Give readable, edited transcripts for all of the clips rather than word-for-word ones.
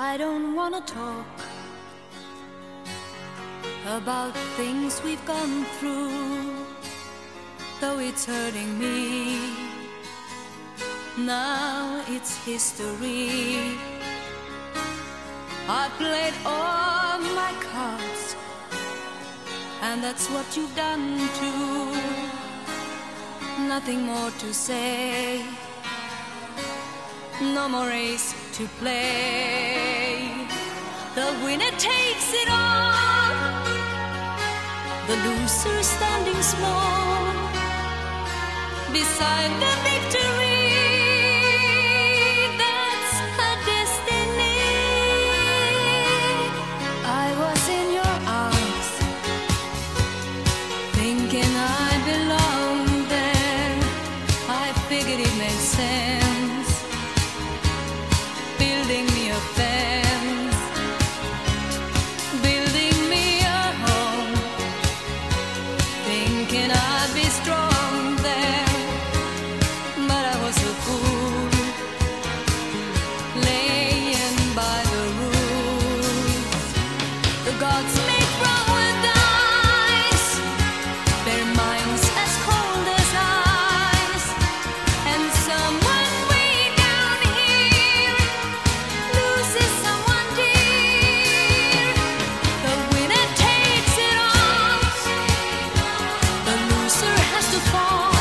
I don't wanna talk about things we've gone through, though it's hurting me. Now it's history. I played all my cards, and that's what you've done too. Nothing more to say, no more race to play. The winner takes it all, the loser standing small beside the victory. That's her destiny. I was in your arms, thinking I belonged there. I figured it made sense, building me a fence, building me a home, thinking I'd be strong there. But I was a fool, laying by the rules. The gods make wrong with eyes, their minds as cold as ice, and someone way down here loses someone dear. The winner takes it all, the loser has to fall.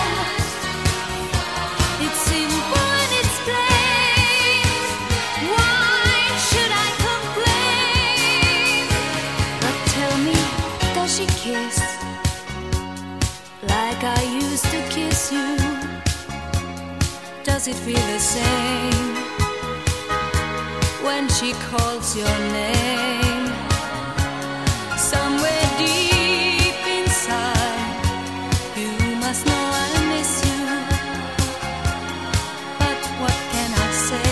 It's simple and it's plain. Why should I complain? But tell me, does she kiss like I used to kiss you? Does it feel the same when she calls your name? Somewhere deep inside, you must know I miss you. But what can I say?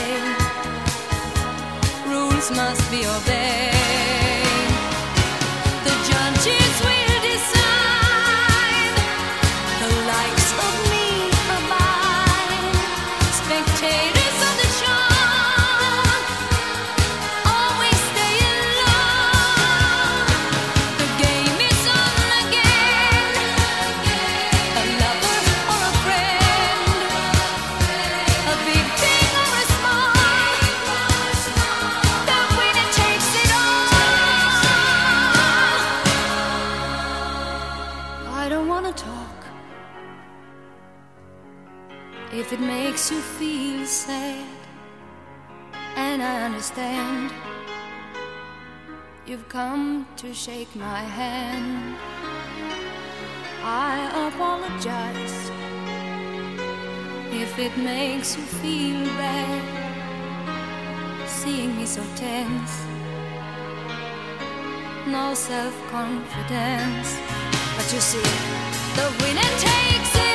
Rules must be obeyed. The judges will decide, the likes of me abide. Spectators of the show always stay alone. The game is on again, a lover or a friend, a big thing or a small, the winner takes it all. I don't wanna talk if it makes you feel sad, and I understand. You've come to shake my hand. I apologize if it makes you feel bad, seeing me so tense, no self-confidence. But you see, the winner takes it